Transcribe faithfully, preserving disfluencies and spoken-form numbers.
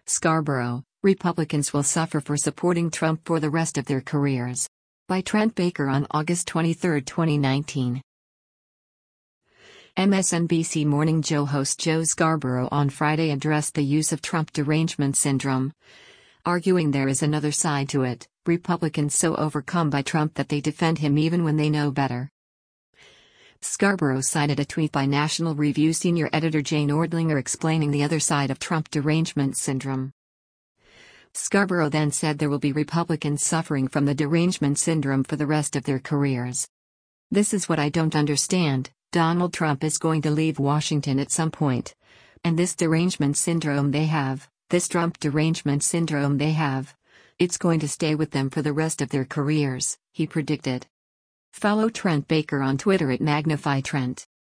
Scarborough, Republicans will suffer for supporting Trump for the rest of their careers. By Trent Baker on August twenty-third, twenty nineteen. M S N B C Morning Joe host Joe Scarborough on Friday addressed the use of Trump derangement syndrome, arguing there is another side to it, Republicans so overcome by Trump that they defend him even when they know better. Scarborough cited a tweet by National Review senior editor Jane Ortlinger explaining the other side of Trump derangement syndrome. Scarborough then said there will be Republicans suffering from the derangement syndrome for the rest of their careers. This is what I don't understand. Donald Trump is going to leave Washington at some point. And this derangement syndrome they have, this Trump derangement syndrome they have, it's going to stay with them for the rest of their careers, he predicted. Follow Trent Baker on Twitter at MagnifyTrent.